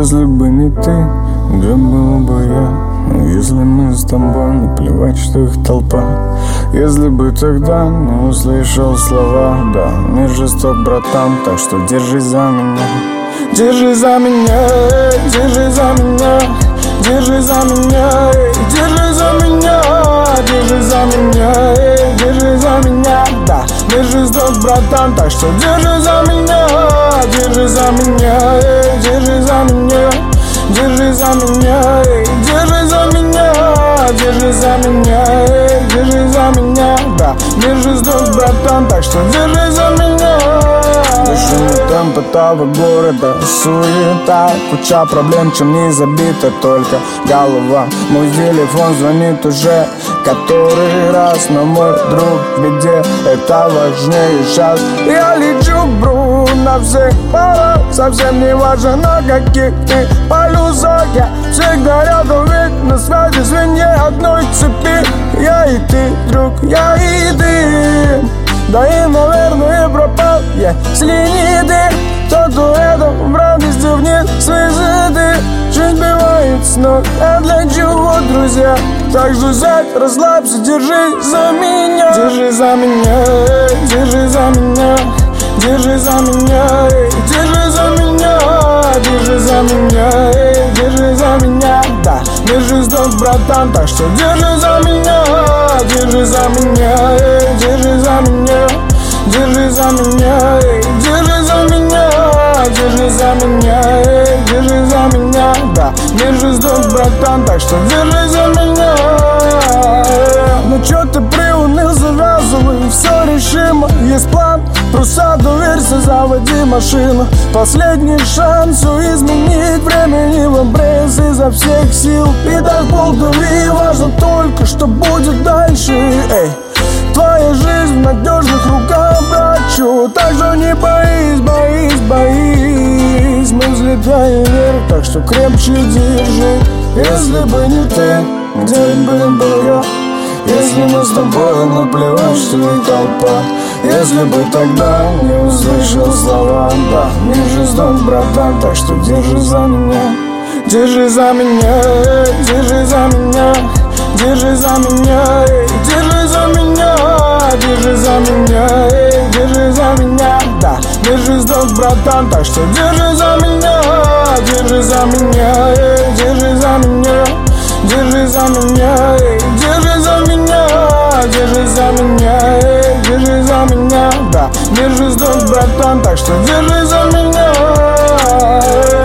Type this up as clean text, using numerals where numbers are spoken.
Если бы не ты, где был бы я? Если мы с тобой, наплевать, что их толпа. Если бы тогда не услышал слова, да, мир жесток, братан, так что держись за меня. Держись за меня, держись за меня, держись за меня, держись за меня, держись за меня, держись за меня, да, мир жесток, братан, так что держись за меня, держись за меня, держись за меня, держись за меня, держись за меня, держись за меня, держись за меня, да, мир жесток, братан, так что держись за меня. Бешеный темп этого города, суета, куча проблем, чем не забита только голова. Мой телефон звонит уже который раз, но мой друг в беде, это важнее сейчас. Я лечу, бру, на всех парах, совсем не важно на каких ты полюсах. Я всегда рядом, ведь на связи звенья одной цепи. Я и ты, друг, я и ты. Да и, наверное, пропал, если не ты. Тот дуэтом в радости вниз высоты. Жизнь бывает с ног, а для чего, друзья? Так же сядь, расслабься, держись за меня. Держись за меня, держись за меня, держись за меня, держись за меня, держись за меня, держись за меня, да, мир жесток, братан, так что держись за меня, держись за меня, держись за меня, держись за меня, держись за меня, держись за меня, держись за меня, да, мир жесток, братан, так что держись за меня. Ну чё ты приуныл, завязывай, все решимо. Есть план, просто доверься, заводи машину. Последний шанс все изменить, времени в обрез изо всех сил. И так полдури, важно только, что будет дальше. Эй, твоя жизнь в надежных руках, братчу. Так что не боись, боись, боись. Мы взлетаем вверх, так что крепче держи. Если бы не ты, где был я? Если мы с тобой, наплевать, что и толпа. Если бы тогда не услышал слова, да, мир жесток, братан, так что держи за меня. Держи за меня, держи за меня, держи за меня, держи за меня, держи за меня, держи за меня, да, мир жесток, братан, так что держи за меня, держи за меня, держи за меня, держи за меня, держи за меня, держи за меня, держи за меня, да, мир жесток, братан, так что держи за меня.